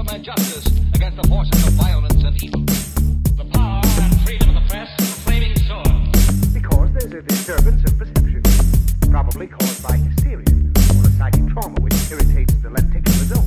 freedom and justice against the forces of violence and evil. The power and freedom of the press, a flaming sword. Because there's a disturbance of perception, probably caused by hysteria or a psychic trauma which irritates the lenticular zone.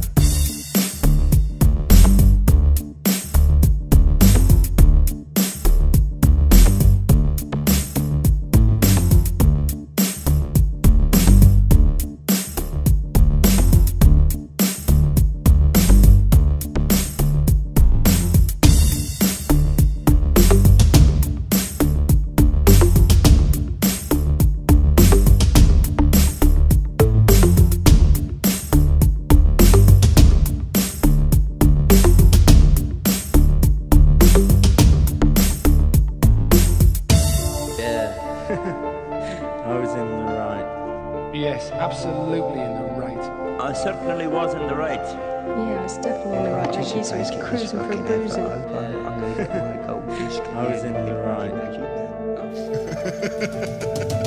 I was in the right. Yes, absolutely in the right. I certainly was in the right. Yeah, I was definitely in the right. Like he's cruising for a bruising. I was in the right.